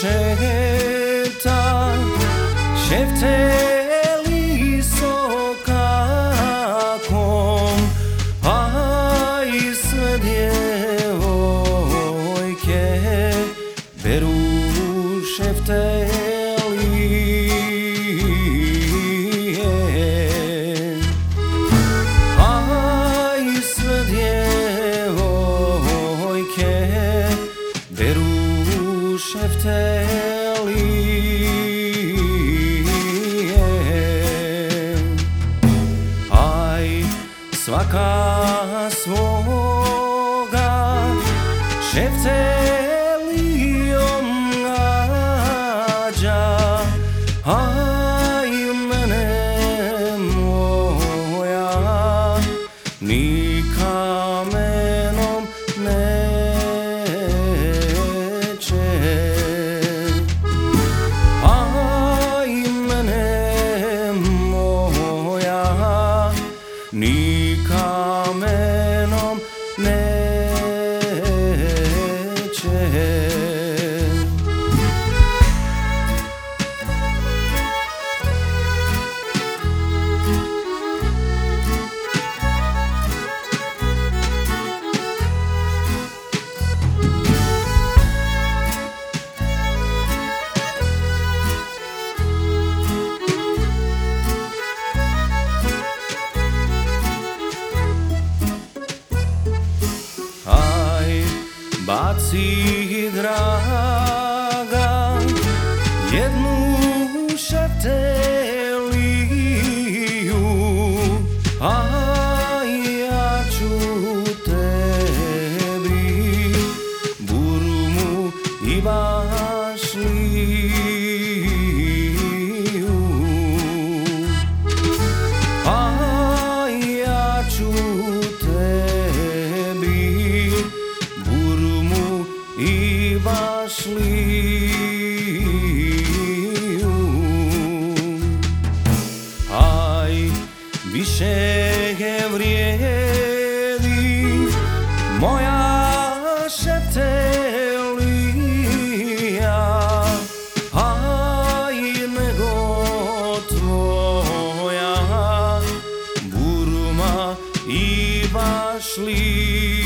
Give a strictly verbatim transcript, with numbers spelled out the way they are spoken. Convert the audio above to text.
šeta, šefteli sokakom, a i sve djevojke beru šefteli. Beru šeftelije, aj svaka svoga šeftelijom gađa, aj mene moja ni kamenom ne. Ni kamenom neće. Baci, draga, jednu šefteliju, a ja ću tebi burmu i bašliju, a ja ću tebi i bašliju, aj više vrijedi moja šeftelija, aj nego tvoja burma i bašlija.